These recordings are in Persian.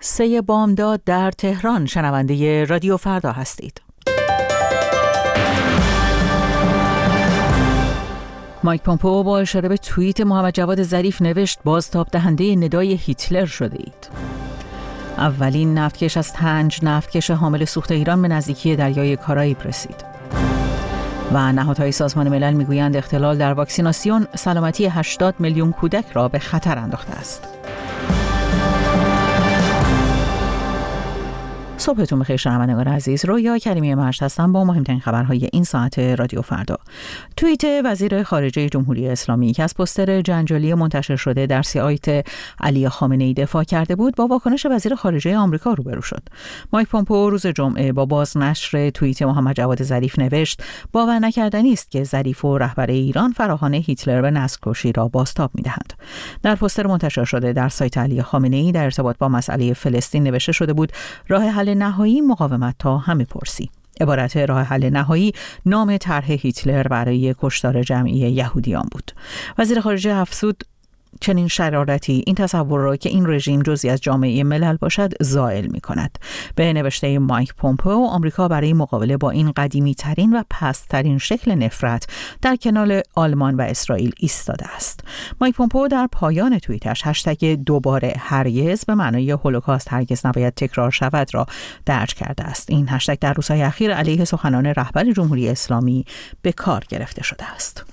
3 بامداد در تهران. شنونده رادیو فردا هستید. مایک پومپئو با اشاره به توییت محمد جواد ظریف نوشت بازتاب دهنده ندای هیتلر شده اید. اولین نفتکش از 5 نفتکش حامل سوخت ایران به نزدیکی دریای کارائیب رسید. و نهادهای سازمان ملل میگویند اختلال در واکسیناسیون سلامتی 80 میلیون کودک را به خطر انداخته است. صبحتون بخیر شنوندگان عزیز. رویا کریمی مجد هستم با مهمترین خبرهای این ساعت رادیو فردا. توییت وزیر خارجه جمهوری اسلامی که از پوستر جنجالی منتشر شده در سایت علی خامنه‌ای دفاع کرده بود با واکنش وزیر خارجه آمریکا روبرو شد. مایک پومپئو روز جمعه با بازنشر توییت محمد جواد ظریف نوشت باور نکردنی است که ظریف و رهبر ایران فراخوان هیتلر به نسل‌کشی را بازتاب می‌دهند. در پوستر منتشر شده در سایت علی خامنه‌ای در ارتباط با مسئله فلسطین نوشته شده بود راه حل نهایی مقاومت تا همه پرسی. عبارت راه حل نهایی نام طرح هیتلر برای کشتار جمعی یهودیان بود. وزیر خارجه افزود چنین شرارتی این تصور را که این رژیم جزئی از جامعه ملل باشد زائل می کند. به نوشته مایک پومپئو آمریکا برای مقابله با این قدیمی ترین و پست ترین شکل نفرت در کنار آلمان و اسرائیل ایستاده است. مایک پومپئو در پایان توییتش هشتگ دوباره هرگز به معنای هولوکاست هرگز نباید تکرار شود را درج کرده است. این هشتگ در روزهای اخیر علیه سخنان رهبر جمهوری اسلامی به کار گرفته شده است.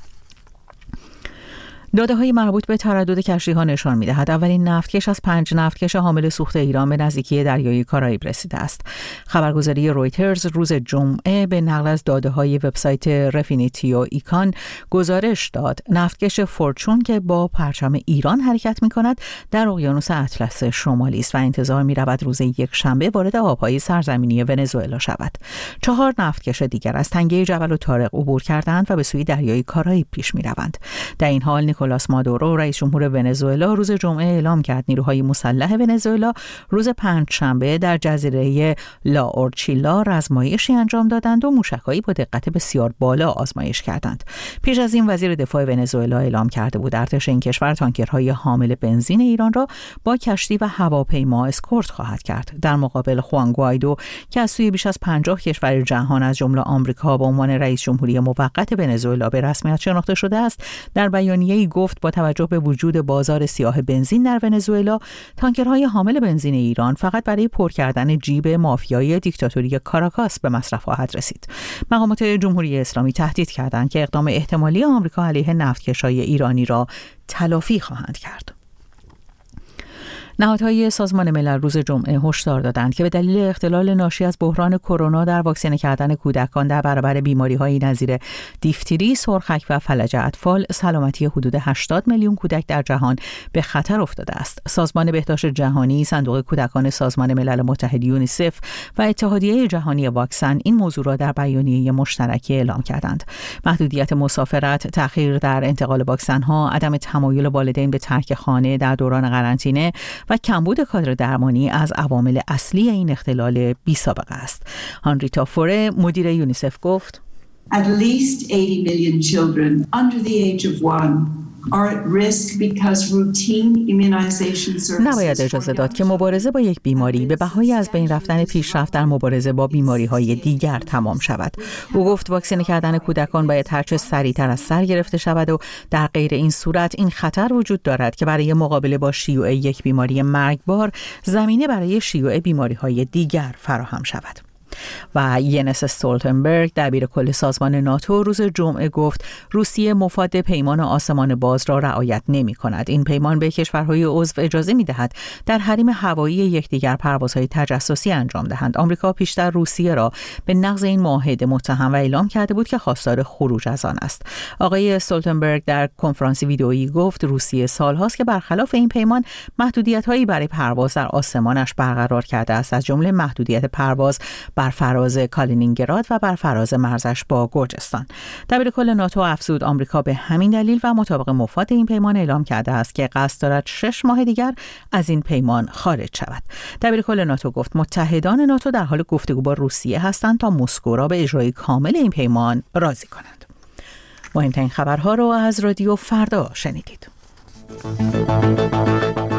داده‌های مربوط به تردد کشتی‌ها نشان می‌دهد اولین نفتکش از 5 نفتکش حامل سوخت ایران به نزدیکی دریای کارائیب رسیده است. خبرگزاری رویترز روز جمعه به نقل از داده‌های وبسایت رفینیتی و ایکان گزارش داد نفتکش فورچون که با پرچم ایران حرکت می‌کند در اقیانوس اطلس شمالی است و انتظار می‌رود روز یکشنبه وارد آب‌های سرزمینی ونزوئلا شود. 4 نفتکش دیگر از تنگه جبل الطارق عبور کردند و به سوی دریای کارائیب پیش می‌روند. در این حال نیکولاس مادورو رئیس جمهور ونزوئلا روز جمعه اعلام کرد نیروهای مسلح ونزوئلا روز پنجشنبه در جزیره لا اورچیلا آزمایشی انجام دادند و موشک‌هایی با دقت بسیار بالا آزمایش کردند. پیش از این وزیر دفاع ونزوئلا اعلام کرده بود ارتش این کشور تانکرهای حامل بنزین ایران را با کشتی و هواپیما اسکورت خواهد کرد. در مقابل خوان گوایدو که از سوی بیش از 50 کشور جهان از جمله آمریکا به عنوان رئیس جمهوری موقت ونزوئلا به رسمیت شناخته شده است، در بیانیه‌ای گفت با توجه به وجود بازار سیاه بنزین در ونزوئلا، تانکرهای حامل بنزین ایران فقط برای پر کردن جیب مافیای دیکتاتوری کاراکاس به مصرف خواهد رسید. مقامات جمهوری اسلامی تهدید کردند که اقدام احتمالی آمریکا علیه نفتکش‌های ایرانی را تلافی خواهند کرد. نهادهای سازمان ملل روز جمعه هشدار دادند که به دلیل اختلال ناشی از بحران کرونا در واکسینه کردن کودکان در برابر بیماری‌های نظیر دیفتری، سرخک و فلج اطفال، سلامتی حدود 80 میلیون کودک در جهان به خطر افتاده است. سازمان بهداشت جهانی، صندوق کودکان سازمان ملل متحد یونیسف و اتحادیه جهانی واکسن این موضوع را در بیانیه مشترکی اعلام کردند. محدودیت مسافرت، تأخیر در انتقال واکسن‌ها، عدم تمایل والدین به ترک خانه در دوران قرنطینه و کمبود کادر درمانی از عوامل اصلی این اختلال بی‌سابقه است. هانریتا فوره مدیر یونیسف گفت At least 80 million children under the age of 1 are at risk because routine immunization services. نباید اجازه داد که مبارزه با یک بیماری به بهای از بین رفتن پیشرفت در مبارزه با بیماری‌های دیگر تمام شود. او گفت واکسینه کردن کودکان باید هرچه سریعتر از سر گرفته شود و در غیر این صورت این خطر وجود دارد که برای مقابله با شیوع یک بیماری مرگبار زمینه برای شیوع بیماری‌های دیگر فراهم شود. و ینس استولتنبرگ دبیر کل سازمان ناتو روز جمعه گفت روسیه مفاد پیمان آسمان باز را رعایت نمی کند. این پیمان به کشورهای عضو اجازه می دهد در حریم هوایی یکدیگر پروازهای تجسسی انجام دهند. آمریکا پیشتر روسیه را به نقض این معاهده متهم و اعلام کرده بود که خواستار خروج از آن است. آقای استولتنبرگ در کنفرانس ویدئویی گفت روسیه سالهاست که برخلاف این پیمان محدودیت‌هایی برای پرواز در آسمانش برقرار کرده است، از جمله محدودیت پرواز بر فراز کالینینگراد و بر فراز مرزش با گرجستان. دبیر کل ناتو افزود آمریکا به همین دلیل و مطابق مفاد این پیمان اعلام کرده است که قصد دارد 6 ماه دیگر از این پیمان خارج شود. دبیر کل ناتو گفت متحدان ناتو در حال گفتگو با روسیه هستند تا مسکو را به اجرای کامل این پیمان راضی کنند. مهمترین خبرها را از رادیو فردا شنیدید.